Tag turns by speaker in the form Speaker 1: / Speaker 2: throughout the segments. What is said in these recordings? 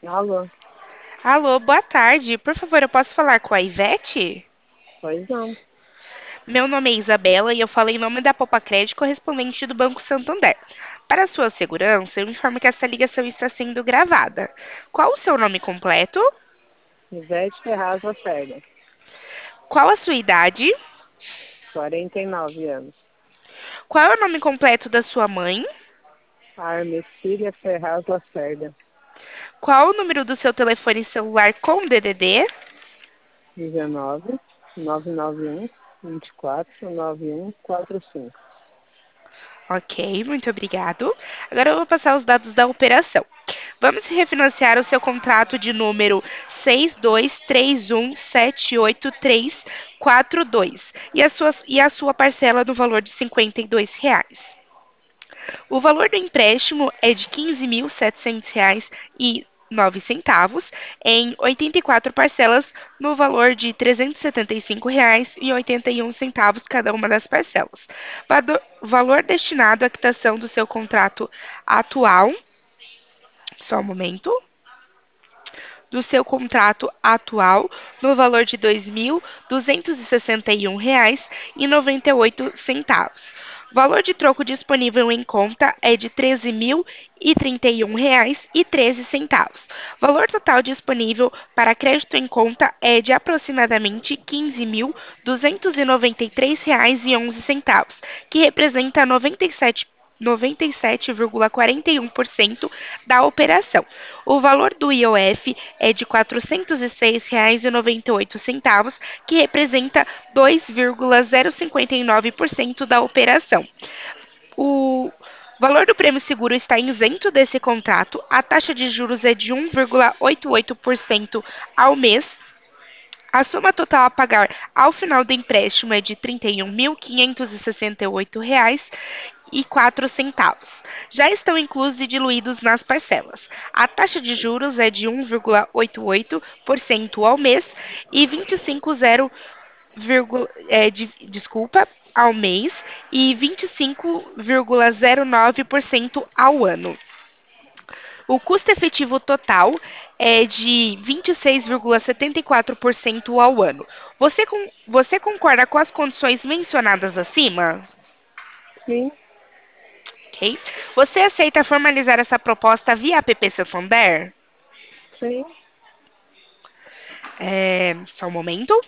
Speaker 1: Alô?
Speaker 2: Alô, boa tarde. Por favor, eu posso falar com a Ivete?
Speaker 1: Pois não.
Speaker 2: Meu nome é Isabela e eu falo em nome da Popacred, correspondente do Banco Santander. Para sua segurança, eu informo que essa ligação está sendo gravada. Qual o seu nome completo?
Speaker 1: Ivete Ferraz Lacerda,
Speaker 2: Qual a sua idade?
Speaker 1: 49 anos.
Speaker 2: Qual é o nome completo da sua mãe?
Speaker 1: Armecília Ferraz Lacerda,
Speaker 2: Qual o número do seu telefone celular com DDD?
Speaker 1: 19 991 24 9145.
Speaker 2: Ok, muito obrigado. Agora eu vou passar os dados da operação. Vamos refinanciar o seu contrato de número 6231784342 e a sua parcela no valor de R$ 52. O valor do empréstimo é de R$ 15.700,09 em 84 parcelas no valor de R$ 375,81 cada uma das parcelas. Valor destinado à quitação do seu contrato atual, só um momento, do seu contrato atual no valor de R$ 2.261,98. Valor de troco disponível em conta é de R$ 13.031,13. Valor total disponível para crédito em conta é de aproximadamente R$ 15.293,11, que representa 97,41% da operação. O valor do IOF é de R$ 406,98, que representa 2,059% da operação. O valor do prêmio seguro está isento desse contrato. A taxa de juros é de 1,88% ao mês. A soma total a pagar ao final do empréstimo é de R$ 31.568,04. Já estão inclusos e diluídos nas parcelas. A taxa de juros é de 1,88% ao mês e 25,0, ao mês e 25,09% ao ano. O custo efetivo total é de 26,74% ao ano. Você concorda com as condições mencionadas acima?
Speaker 1: Sim,
Speaker 2: Ok. Você aceita formalizar essa proposta via app Santander?
Speaker 1: sim.
Speaker 2: Só um momento.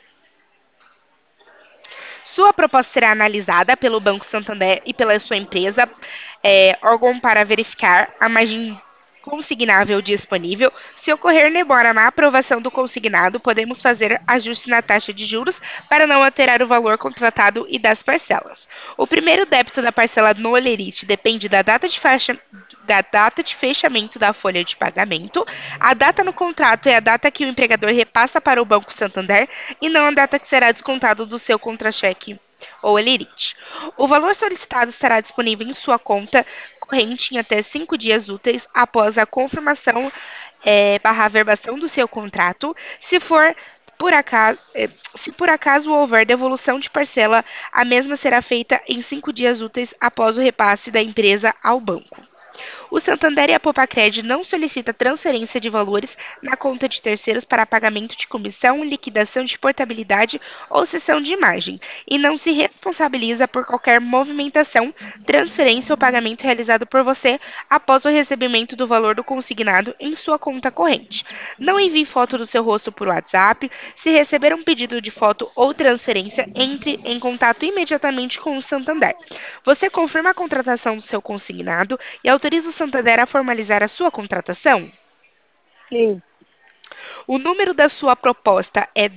Speaker 2: Sua proposta será analisada pelo Banco Santander e pela sua empresa, órgão para verificar a margem consignável disponível. Se ocorrer demora na aprovação do consignado, podemos fazer ajuste na taxa de juros para não alterar o valor contratado e das parcelas. O primeiro débito da parcela no Olerite depende da data de fechamento da folha de pagamento. A data no contrato é a data que o empregador repassa para o Banco Santander e não a data que será descontado do seu contra-cheque ou Elerite. O valor solicitado estará disponível em sua conta corrente em até 5 dias úteis após a confirmação barra averbação do seu contrato. Se for por acaso, se por acaso houver devolução de parcela, a mesma será feita em 5 dias úteis após o repasse da empresa ao banco. O Santander e a Popacred não solicita transferência de valores na conta de terceiros para pagamento de comissão, liquidação de portabilidade ou cessão de imagem, e não se responsabiliza por qualquer movimentação, transferência ou pagamento realizado por você após o recebimento do valor do consignado em sua conta corrente. Não envie foto do seu rosto por WhatsApp. Se receber um pedido de foto ou transferência, entre em contato imediatamente com o Santander. Você confirma a contratação do seu consignado e autoriza o Santander a formalizar a sua contratação?
Speaker 1: Sim.
Speaker 2: O número da sua proposta é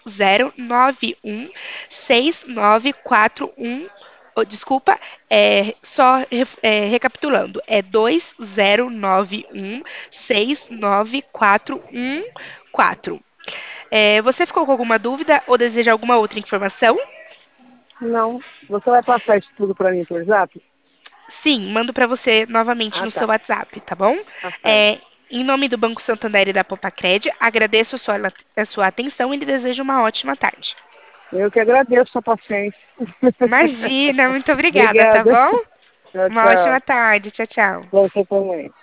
Speaker 2: 20916941. Desculpa, recapitulando, é 2091694114. Você ficou com alguma dúvida ou deseja alguma outra informação?
Speaker 1: Não. Você vai passar isso tudo para mim por zap?
Speaker 2: Sim, mando para você novamente
Speaker 1: Ah,
Speaker 2: no seu
Speaker 1: tá.
Speaker 2: WhatsApp, tá bom?
Speaker 1: Tá certo.
Speaker 2: É, em nome do Banco Santander e da Popacred, agradeço a sua atenção e lhe desejo uma ótima tarde.
Speaker 1: Eu que agradeço a paciência.
Speaker 2: Imagina, muito obrigada, tá
Speaker 1: Obrigada.
Speaker 2: bom?
Speaker 1: Tchau,
Speaker 2: Uma ótima
Speaker 1: tchau.
Speaker 2: tarde. Tchau, tchau.
Speaker 1: Você também.